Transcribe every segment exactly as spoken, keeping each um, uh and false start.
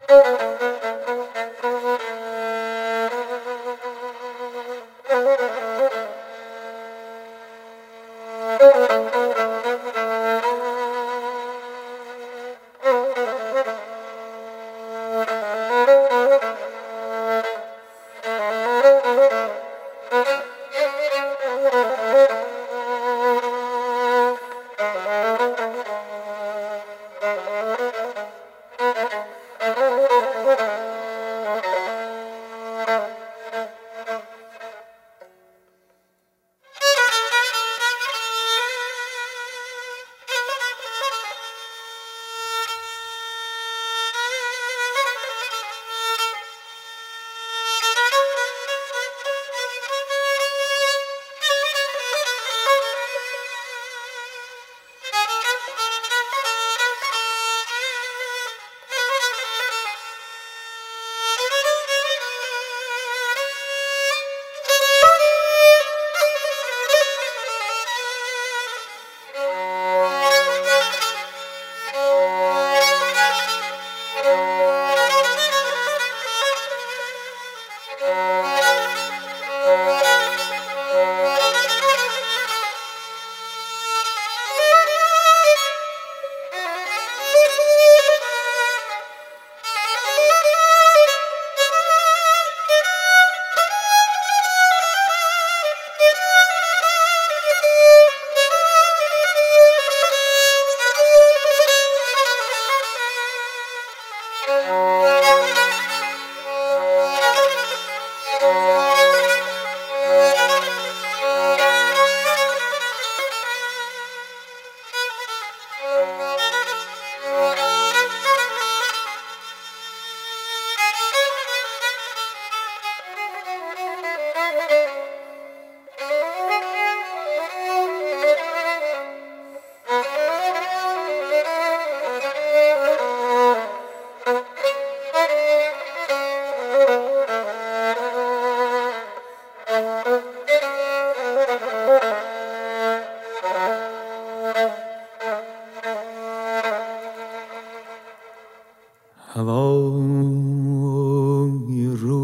هوای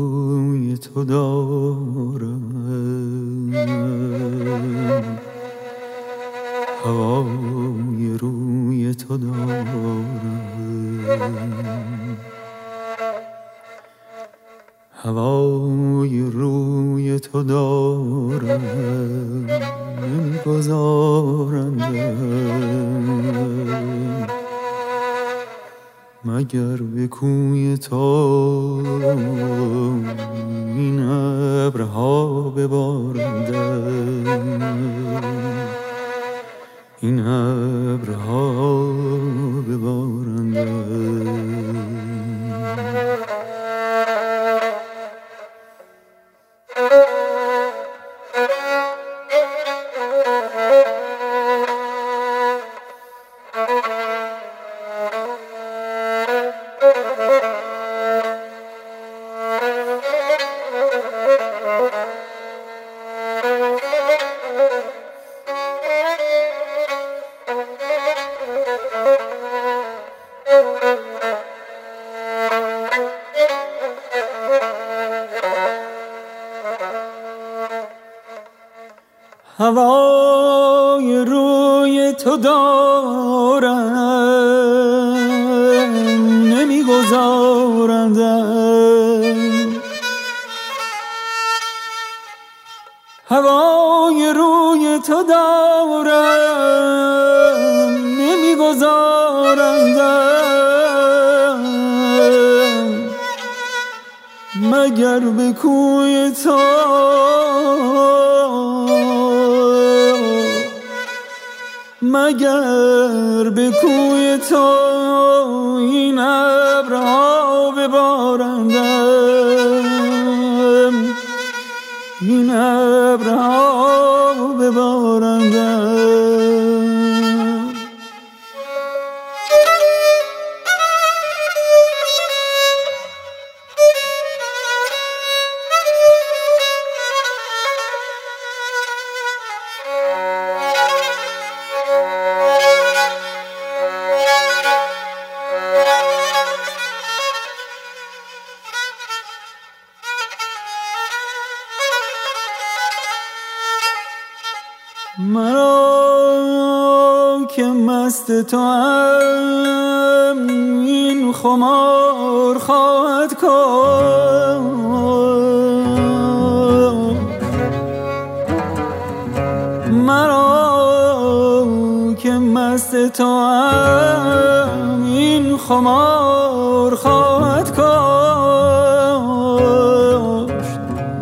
روی تو دارم، هوای روی تو دارم، هوای روی تو دارم، نمیگذارندم مگر به کوی تو این ابرها ببارندم، این ابرها ببارندم. هوای روی تو دارم، نمیگذارندم هوای روی تو دارم، نمیگذارندم مگر به کوی تو مگر به کوی تو این ابرها ببارندم، این ابرها ببارندم. مرا که مست تو هم این خمار خواهد کن. مرا که مست تو هم این خمار خواهد کشت.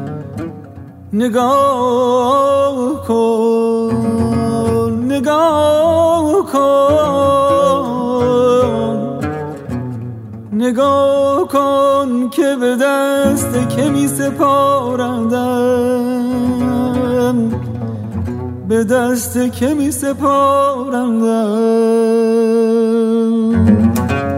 نگاه کن نگاه کن نگاه کن که به دست که می سپارندم، به دست که می سپارندم.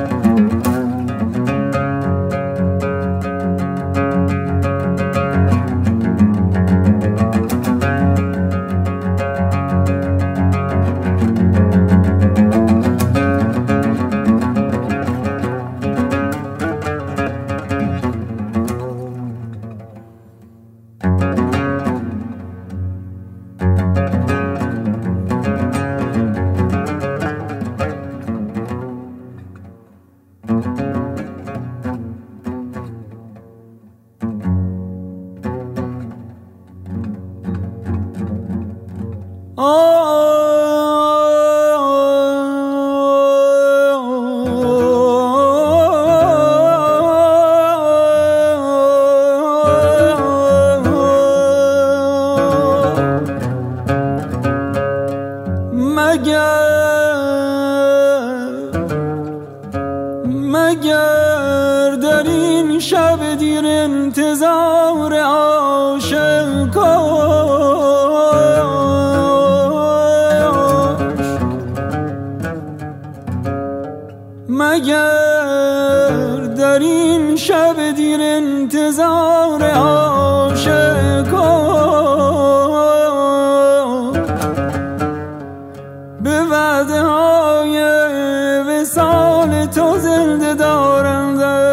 مگر در این شب دیر انتظار عاشقاش، مگر در این شب دیر انتظار عاشقاش، به وعده های وصال تو زنده دارندم.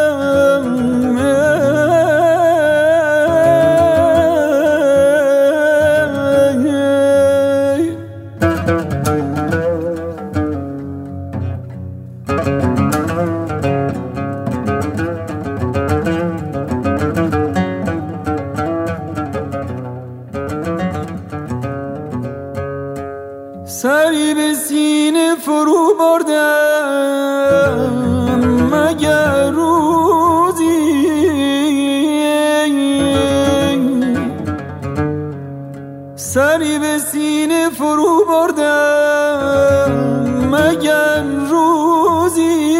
سری به سینه فرو بردم مگر روزی، سری به سینه فرو بردم مگر روزی،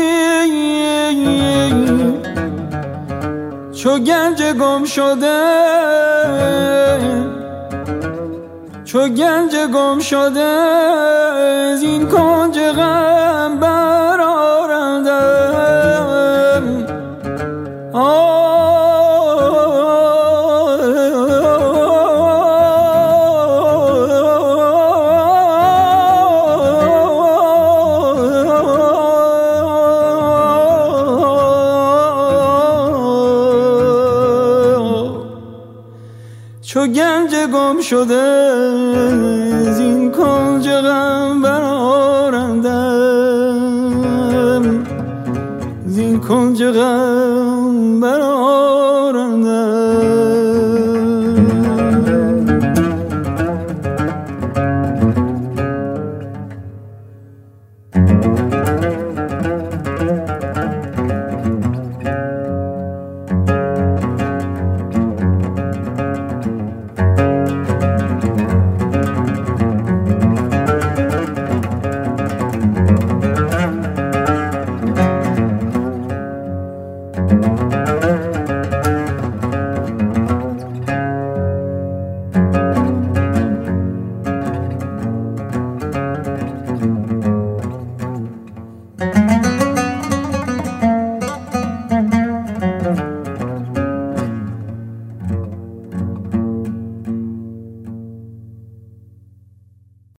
چو گنج گم شده چو گنج گم شده زین کنج غم برآرندم. چو گنج گم شده زین کنج غم برآرندم، زین کنج غم برآرندم.